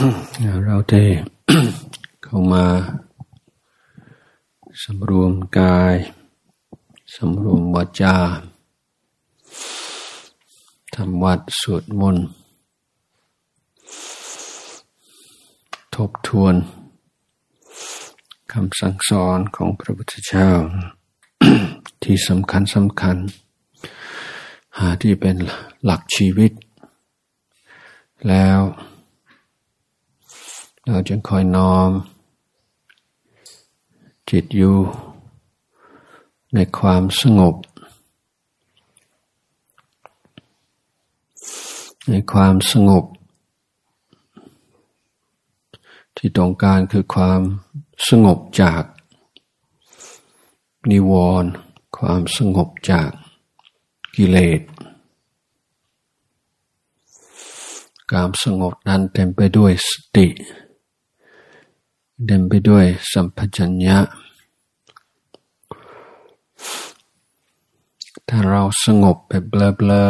เราได้เข้ามาสำรวมกายสำรวมวาจาทำวัดสวดมนต์ทบทวนคำสั่งสอนของพระพุทธเจ้า ที่สำคัญหาที่เป็นหลักชีวิตแล้วเราจึงคอยน้อมจิตอยู่ในความสงบที่ต้องการคือความสงบจากนิวรณ์ความสงบจากกิเลสความสงบนั้นเต็มไปด้วยสติเต็มไปด้วยสัมปชัญญะถ้าเราสงบแบบเบลอ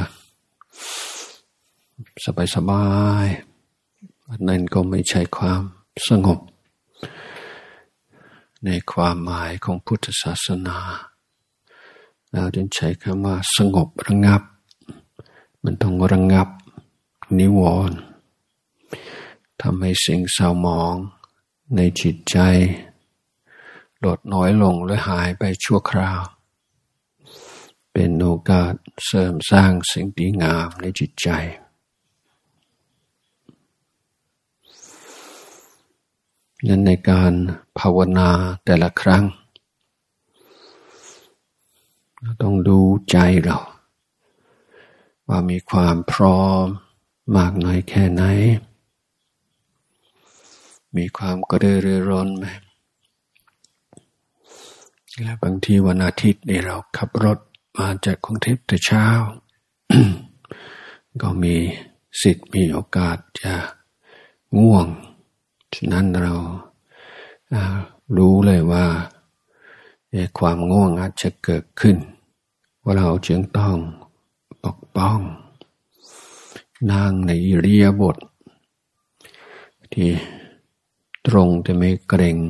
สบายนั่นก็ไม่ใช่ความสงบในความหมายของพุทธศาสนาเราจึงใช้คำว่าสงบระงับมันต้องระงับนิวรณ์ทำให้สิ่งเศร้าหมองในจิตใจลดน้อยลงหรือหายไปชั่วคราวเป็นโอกาสเสริมสร้างสิ่งดีงามในจิตใจนั้นในการภาวนาแต่ละครั้งต้องดูใจเราว่ามีความพร้อมมากน้อยแค่ไหนมีความกระตือรือร้นไหมและบางทีวันอาทิตย์นี่เราขับรถมาจากกรุงเทพแต่เช้า ก็มีสิทธิ์มีโอกาสจะง่วงฉะนั้นเรารู้เลยว่าความง่วงอาจจะเกิดขึ้นว่าเราจึงต้องปกป้องนั่งในอิริยาบถที่ตรงแต่ไม่เกร็ง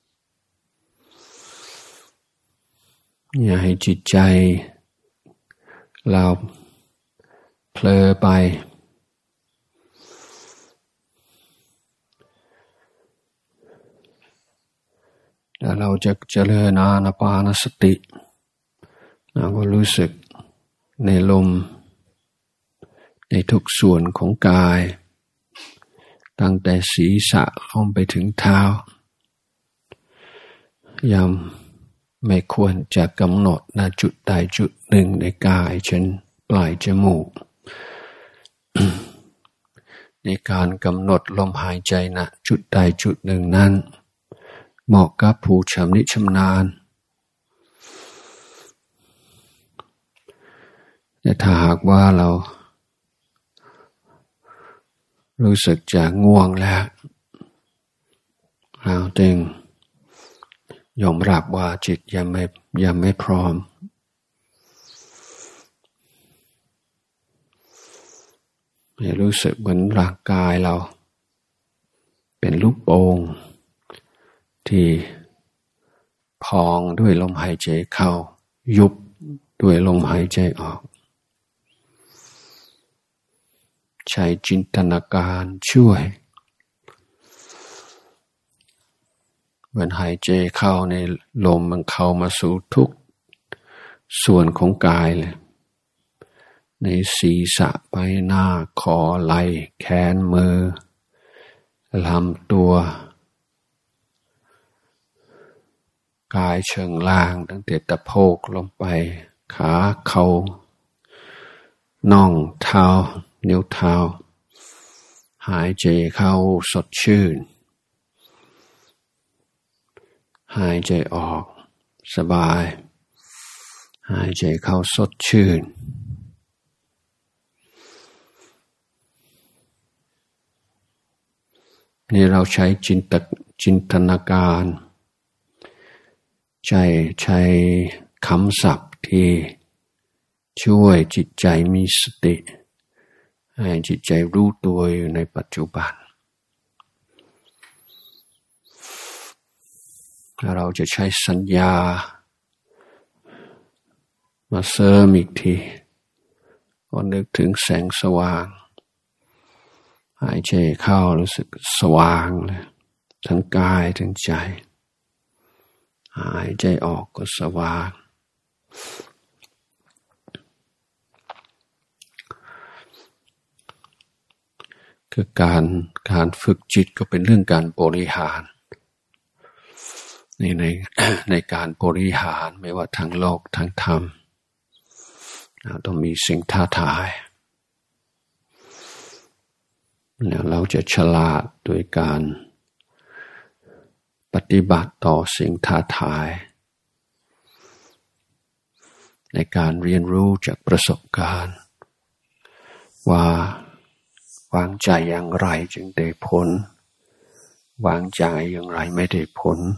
อย่าให้จิตใจเราเผลอไปแล้วเราจะเจริญอานาปานสติเราก็รู้สึกในลมในทุกส่วนของกายตั้งแต่ศีรษะลงไปถึงเท้ายังไม่ควรจะกำหนดณจุดใดจุดหนึ่งในกายเช่นปลายจมูก ในการกำหนดลมหายใจณจุดใดจุดหนึ่งนั้นเหมาะกับผู้ชำนิชำนาญแต่ถ้าหากว่าเรารู้สึกจะง่วงแล้วเราจึงยอมรับว่าจิตยังไม่พร้อมให้รู้สึกเหมือนร่างกายเราเป็นลูกโป่งที่พองด้วยลมหายใจเข้ายุบด้วยลมหายใจออกใช้จินตนาการช่วยเหมือนหายใจเข้าในลมมันเข้ามาสู่ทุกส่วนของกายเลยในศีรษะใบหน้าคอไหล่แขนมือลำตัวกายเชิงล่างตั้งแต่ตะโพกลงไปขาเข่าน่องเท้านิ้วเท้าหายใจเข้าสดชื่นหายใจออกสบายหายใจเข้าสดชื่นนี่เราใช้จินตนาการใช้คำศัพท์ที่ช่วยจิตใจมีสติให้จิตใจรู้ตัวอยู่ในปัจจุบันเราจะใช้สัญญามาเสริมอีกทีก็นึกถึงแสงสว่างหายใจเข้ารู้สึกสว่างเลยทั้งกายทั้งใจหายใจออกก็สว่างคือการฝึกจิตก็เป็นเรื่องการบริหารในการบริหารไม่ว่าทางโลกทางธรรมต้องมีสิ่งท้าทายแล้วเราจะฉลาดโดยการปฏิบัติต่อสิ่งท้าทายในการเรียนรู้จากประสบการณ์ว่าวางใจอย่างไรจึงได้ผลวางใจอย่างไรไม่ได้ผล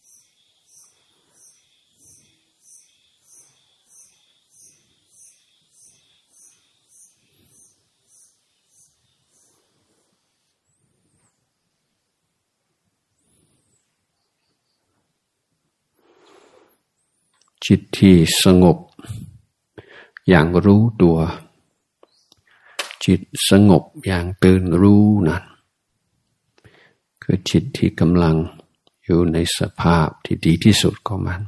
จิตที่สงบอย่างรู้ตัวจิตสงบอย่างตื่นรู้นั้นคือจิตที่กำลังอยู่ในสภาพที่ดีที่สุดของมัน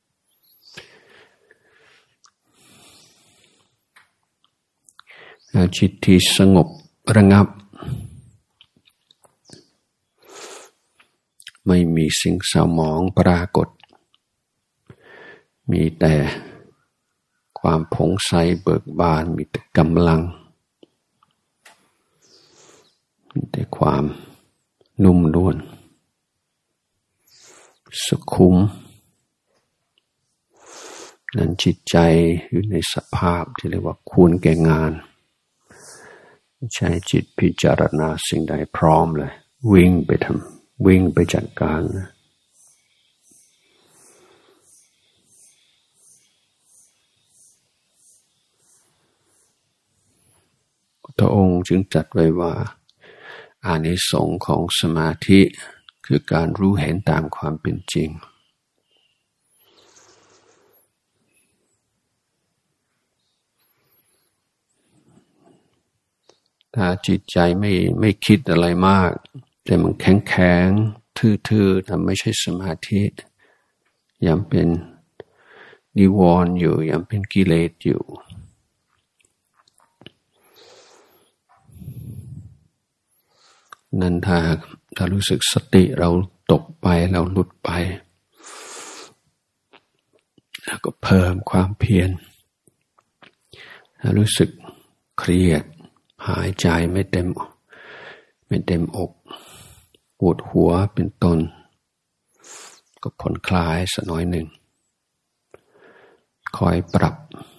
จิตที่สงบระงับไม่มีสิ่งเศร้าหมองปรากฏมีแต่ความผ่องใสเบิกบานมีแต่กำลังมีแต่ความนุ่มนวลสุขุมนั้นจิตใจอยู่ในสภาพที่เรียกว่าควรแก่งานใช้จิตพิจารณาสิ่งใดพร้อมเลยวิ่งไปทำวิ่งไปจัดการนะพระองค์จึงตรัสไว้ว่าอานิสงส์ของสมาธิคือการรู้เห็นตามความเป็นจริงถ้าจิตใจไม่คิดอะไรมากแต่มันแข็งทื่อๆทำไม่ใช่สมาธิยังเป็นนิวรณ์อยู่ยังเป็นกิเลสอยู่นั่นถ้ารู้สึกสติเราตกไปเราหลุดไปแล้วก็เพิ่มความเพียรถ้ารู้สึกเครียดหายใจไม่เต็มอกปวดหัวเป็นต้นก็ผ่อนคลายสักน้อยหนึ่งคอยปรับ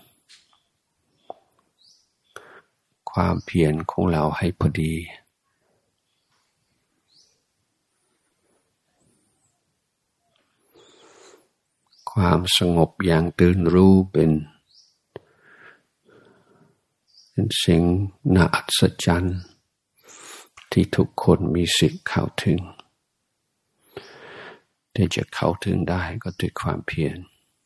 ความเพียรของเราให้พอดีความสงบอย่างตื่นรู้เป็นสิ่งน่าอัศจรรย์ที่ทุกคนมีสิทธิ์เข้าถึงที่จะเข้าถึงได้ก็ด้วยความเพียร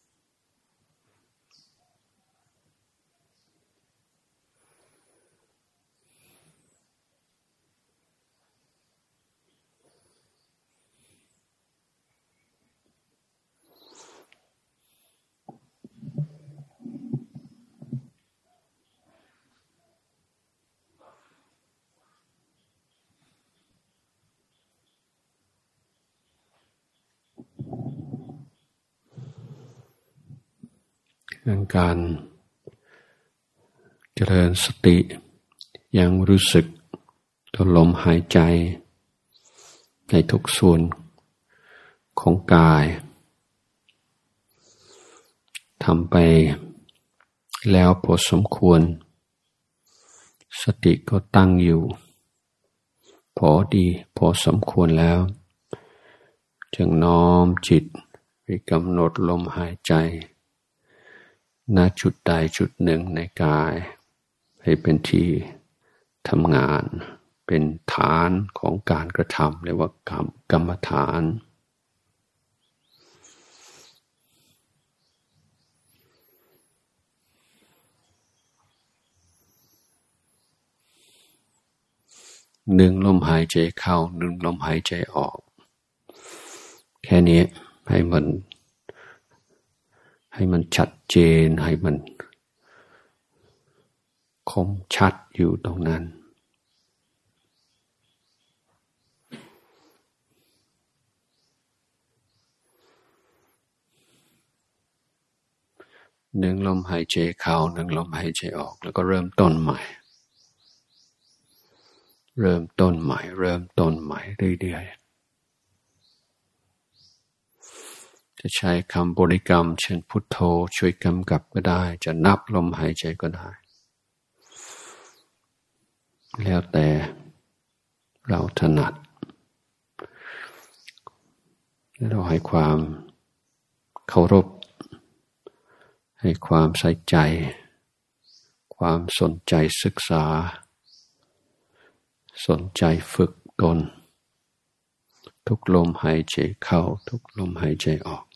การเจริญสติยังรู้สึกต่อลมหายใจในทุกส่วนของกายทำไปแล้วพอสมควรสติก็ตั้งอยู่พอดีพอสมควรแล้วจึงน้อมจิตไปกำหนดลมหายใจณจุดใดจุดหนึ่งในกายให้เป็นที่ทำงานเป็นฐานของการกระทำเรียกว่ากรรมฐานหนึ่งลมหายใจเข้าหนึ่งลมหายใจออกแค่นี้ให้มันชัดเจนให้มันคมชัดอยู่ตรงนั้นหนึ่งลมหายใจเข้าหนึ่งลมหายใจออกแล้วก็เริ่มต้นใหม่เริ่มต้นใหม่เรื่อยๆจะใช้คำบริกรรมเช่นพุทโธช่วยกำกับก็ได้จะนับลมหายใจก็ได้แล้วแต่เราถนัดเราให้ความเคารพให้ความใส่ใจความสนใจศึกษาสนใจฝึกตนทุกลมหายใจเข้าทุกลมหายใจออก